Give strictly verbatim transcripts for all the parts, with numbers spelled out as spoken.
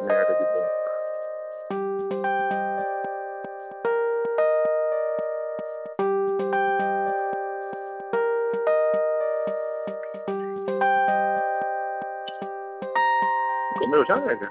merda de banco. Comeu já, nega?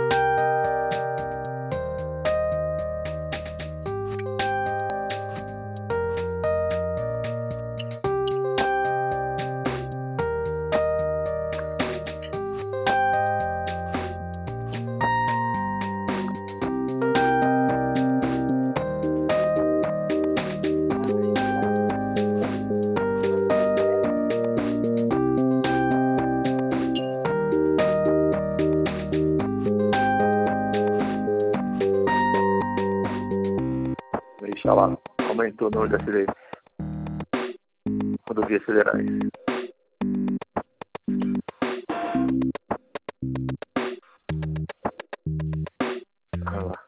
Deixa lá, aumentou o número de acidentes. Rodovias federais. Olha lá.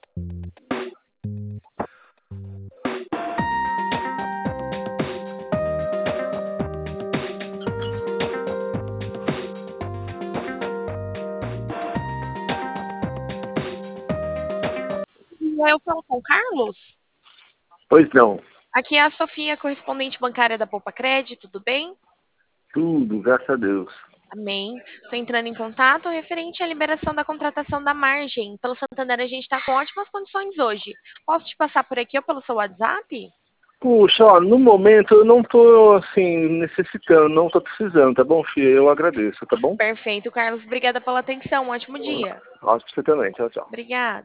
Eu falo com o Carlos? Pois não. Aqui é a Sofia, correspondente bancária da Poupa Crédito, tudo bem? Tudo, graças a Deus. Amém. Estou entrando em contato referente à liberação da contratação da margem. Pelo Santander, a gente está com ótimas condições hoje. Posso te passar por aqui ou pelo seu WhatsApp? Puxa, ó, no momento eu não tô, assim, necessitando, não tô precisando, tá bom, filha? Eu agradeço, tá bom? Perfeito, Carlos. Obrigada pela atenção. Um ótimo dia. Ótimo pra você também. Tchau, tchau. Obrigada.